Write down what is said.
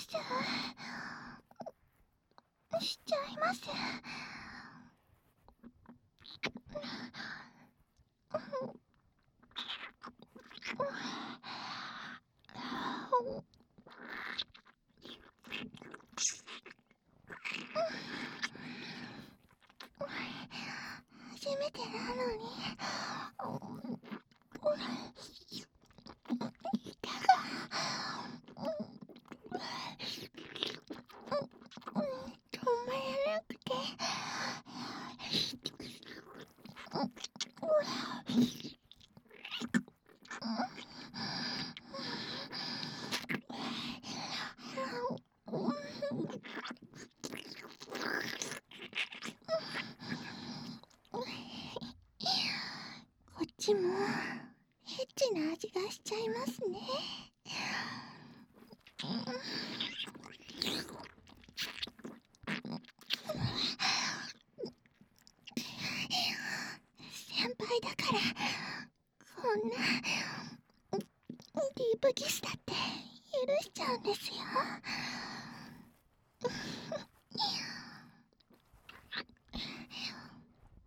しちゃいます。初めてなのに舌が止まらなくて。こっちもエッチな味がしちゃいますね。先輩だからこんなディープキスだって許しちゃうんですよ。